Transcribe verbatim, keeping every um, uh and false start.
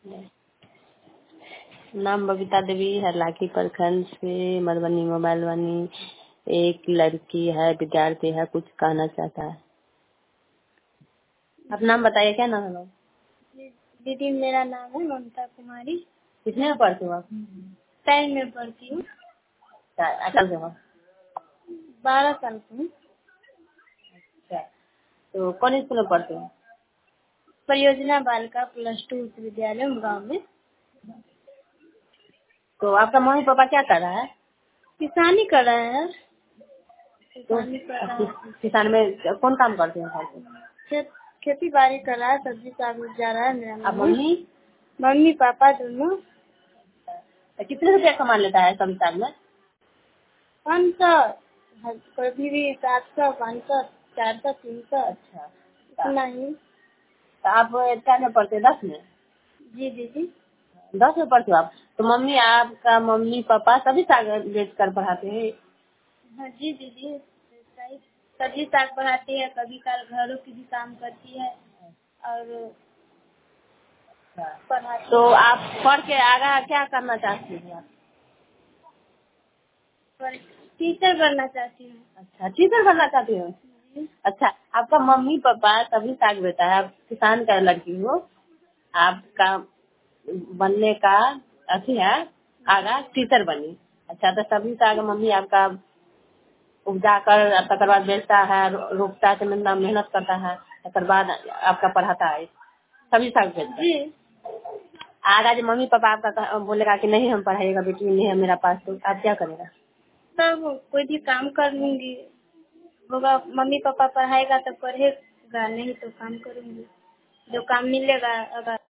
नाम बबीता देवी है, लाठी प्रखंड से, मधुबनी मोबाइल वानी। एक लड़की है, विद्यार्थी है, कुछ कहना चाहता है। आप नाम बताइए, क्या नाम है लोग? दीदी मेरा नाम है ममता कुमारी। कितने में पढ़ती हो आप? टेन में पढ़ती हूँ। अकल से हो? बारह साल की हूँ। अच्छा, तो कौन स्कूल में पढ़ते हो? परियोजना बालिका प्लस टू उच्च विद्यालय गाँव में। तो आपका मम्मी पापा क्या कर रहा है? किसानी कर रहे हैं। तो किसानी कर रहा है। किसान में कौन काम करते हैं घर पे? खेत खेती बाड़ी कर रहा है, सब्जी साग उपजा रहा है मेरा आप मम्मी। मम्मी? मम्मी पापा दोनों। कितने रुपया कमा लेता है कभी साल में? पाँच सौ, कभी भी सात सौ, पाँच सौ, चार सौ, तीन सौ। अच्छा, इतना ही। तो आप क्या में पढ़ते हैं? दस में? जी दीदी। दस में पढ़ते हो आप? तो मम्मी, आपका मम्मी पापा सभी साग बेच कर पढ़ाते हैं? हाँ जी दीदी, सब्जी साग पढ़ाती है, कभी काल घरों की भी काम करती है और पढ़ाती। तो आप पढ़ के आगे क्या करना चाहती हैं आप? पर टीचर बनना चाहती हूँ। अच्छा, टीचर बनना चाहती हो? जी। अच्छा, आपका मम्मी पापा सभी साग बेचता है, आप किसान का लड़की हो, आपका बनने का अथी है, आगा टीचर बनी। अच्छा, तो सभी साग मम्मी आपका उपजा कर तकर बाद बेचता है, रो- रोपता है, मेहनत मेहनत करता है, तकर बाद आपका पढ़ाता है, सभी साग बेचता है। जी। आगा जब मम्मी पापा आपका कह- बोलेगा कि नहीं हम पढ़ाइएगा बेटी, नहीं है मेरा पास, तो आप क्या करेगा? तब कोई भी काम कर लूंगी। होगा मम्मी पापा पढ़ाएगा तो पढ़ेगा, नहीं तो काम करूंगी। जो काम मिलेगा अगर